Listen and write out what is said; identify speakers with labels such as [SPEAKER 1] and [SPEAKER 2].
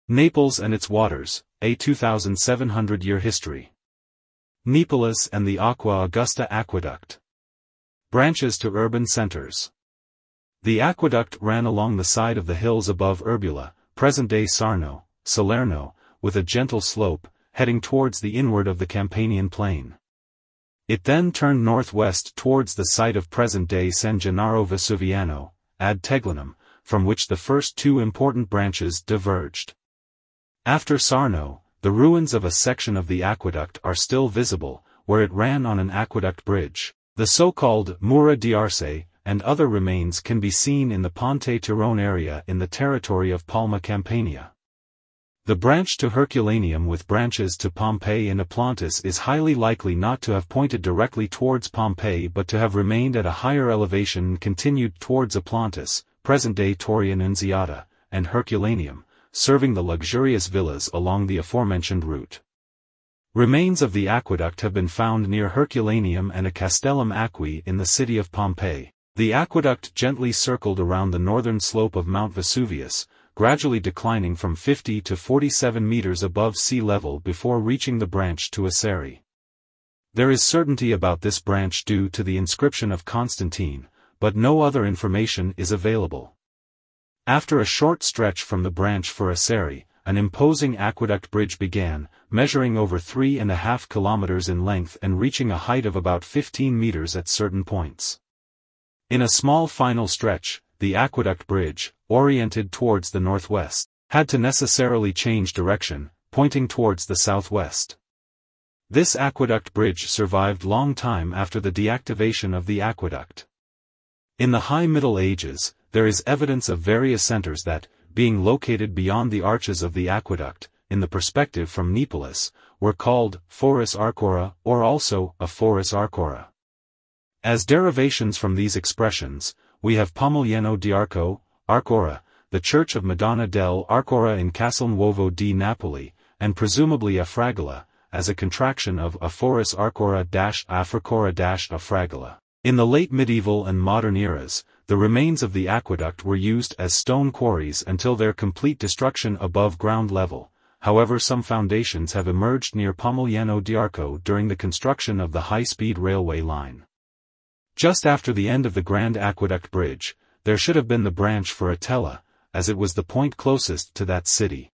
[SPEAKER 1] Naples and its waters, a 2,700-year history. Neapolis and the Aqua Augusta Aqueduct. Branches to urban centers. The aqueduct ran along the side of the hills above Urbula, present-day Sarno, Salerno, with a gentle slope, heading towards the inward of the Campanian plain. It then turned northwest towards the site of present-day San Gennaro Vesuviano, ad Teglinum, from which the first two important branches diverged. After Sarno, the ruins of a section of the aqueduct are still visible, where it ran on an aqueduct bridge. The so-called Mura di Arce and other remains can be seen in the Ponte Tirone area in the territory of Palma Campania. The branch to Herculaneum with branches to Pompeii and Oplontis is highly likely not to have pointed directly towards Pompeii but to have remained at a higher elevation and continued towards Oplontis, present-day Torre Annunziata, and Herculaneum, serving the luxurious villas along the aforementioned route. Remains of the aqueduct have been found near Herculaneum and a Castellum Aquae in the city of Pompeii. The aqueduct gently circled around the northern slope of Mount Vesuvius, gradually declining from 50 to 47 meters above sea level before reaching the branch to Asari. There is certainty about this branch due to the inscription of Constantine, but no other information is available. After a short stretch from the branch for Asari, an imposing aqueduct bridge began, measuring over 3.5 kilometers in length and reaching a height of about 15 meters at certain points. In a small final stretch, the aqueduct bridge, oriented towards the northwest, had to necessarily change direction, pointing towards the southwest. This aqueduct bridge survived long time after the deactivation of the aqueduct. In the High Middle Ages, there is evidence of various centers that, being located beyond the arches of the aqueduct, in the perspective from Neapolis, were called Foris Arcora or also a Foris Arcora. As derivations from these expressions, we have Pomigliano di Arco, Arcora, the Church of Madonna del Arcora in Castelnuovo di Napoli, and presumably a Fragola, as a contraction of a Foris Arcora-a Fracora-a Fragola. In the late medieval and modern eras, the remains of the aqueduct were used as stone quarries until their complete destruction above ground level. However, some foundations have emerged near Pomigliano di Arco during the construction of the high-speed railway line. Just after the end of the Grand Aqueduct Bridge, there should have been the branch for Atella, as it was the point closest to that city.